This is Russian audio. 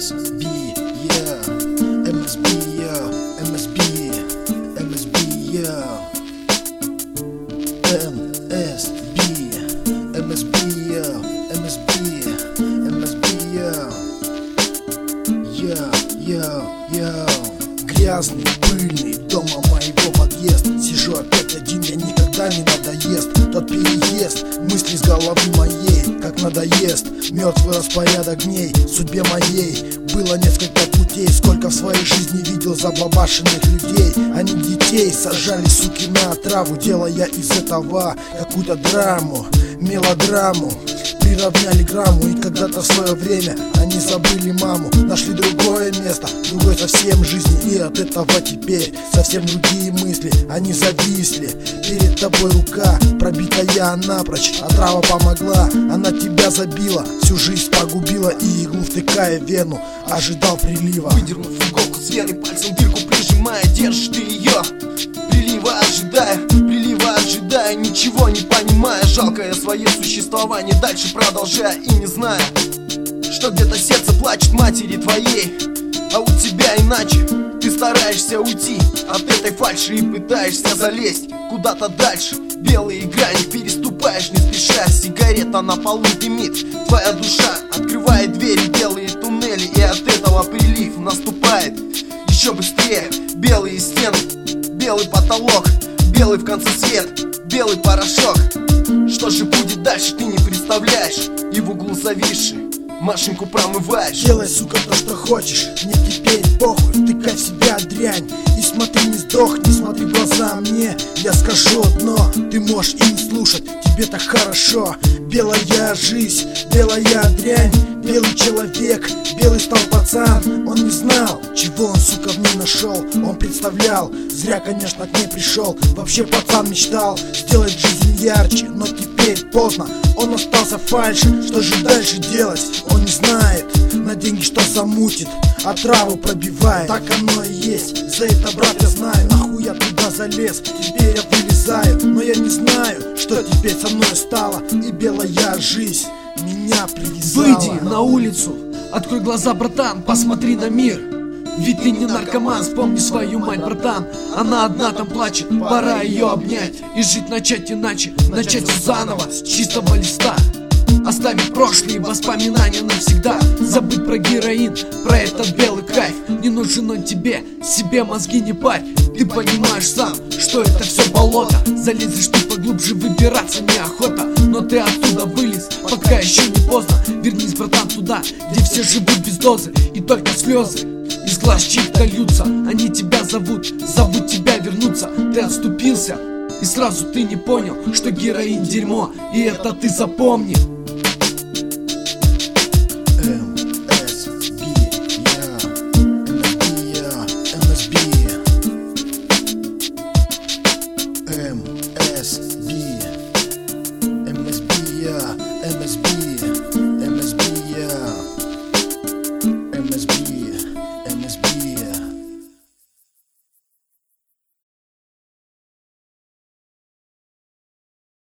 MSB, yeah. MSB, yeah. MSB, MSB, yeah. MSB, MSB, yeah. MSB, MSB, yeah. Yeah, yeah, yeah. Грязный, пыльный, дома моего подъезд. Сижу опять один, я никогда не надоест. Тот переезд, мысли с головы моей, как надоест. Мертвый распорядок дней, судьбе моей было несколько путей. Сколько в своей жизни видел забабашенных людей. Они детей сажали, суки, на отраву, делая из этого какую-то драму, мелодраму. Приравняли грамму, и когда-то в свое время они забыли маму. Нашли другое место, другой совсем жизни. И от этого теперь совсем другие мысли. Они зависли, перед тобой рука пробитая напрочь. Отрава помогла, она тебя забила, всю жизнь погубила. И иглу втыкая в вену, ожидал прилива. Выдернув иголку с вены, пальцем дырку прижимая, держишь ты ее. Прилива ожидая, ничего не понимая. Жалкое свое существование, дальше продолжая и не зная, что где-то сердце плачет матери твоей. А у тебя иначе, ты стараешься уйти от этой фальши и пытаешься залезть куда-то дальше. Белые грани переступаешь не спеша, сигарета на полу дымит. Твоя душа открывает двери, белые туннели, и от этого прилив наступает еще быстрее. Белые стены, белый потолок, белый в конце свет, белый порошок. Что же будет дальше, ты не представляешь. И в углу зависший Машеньку промываешь. Делай, сука, то, что хочешь, мне теперь похуй. Втыкай в себя дрянь и смотри, не сдохни. Смотри в глаза мне, я скажу одно. Ты можешь и не слушать, тебе так хорошо. Белая жизнь, белая дрянь, белый человек, белый стал пацан. Он не знал, чего он, сука, в ней нашел. Он представлял, зря, конечно, к ней пришел. Вообще пацан мечтал сделать жизнь ярче, но теперь поздно. Он остался фальши, что же дальше делать? Он не знает, на деньги что замутит, отраву пробивает. Так оно и есть, за это, брат, я знаю. Нахуй я туда залез, теперь я вылезаю. Но я не знаю, что теперь со мной стало. И белая жизнь меня привязала. Выйди на улицу, открой глаза, братан, посмотри на мир. Ведь ты не наркоман, вспомни свою мать, братан. Она одна там плачет, пора ее обнять и жить начать иначе, начать все заново, с чистого листа. Оставить прошлые воспоминания навсегда. Забыть про героин, про этот белый кайф. Не нужен он тебе, себе мозги не парь. Ты понимаешь сам, что это все болото. Залезешь ты поглубже, выбираться неохота. Но ты оттуда вылез, пока еще не поздно. Вернись, братан, туда, где все живут без дозы. И только слезы из глаз чьих-то льются. Они тебя зовут, зовут тебя вернуться. Ты отступился, и сразу ты не понял, что героин дерьмо. И это ты запомни.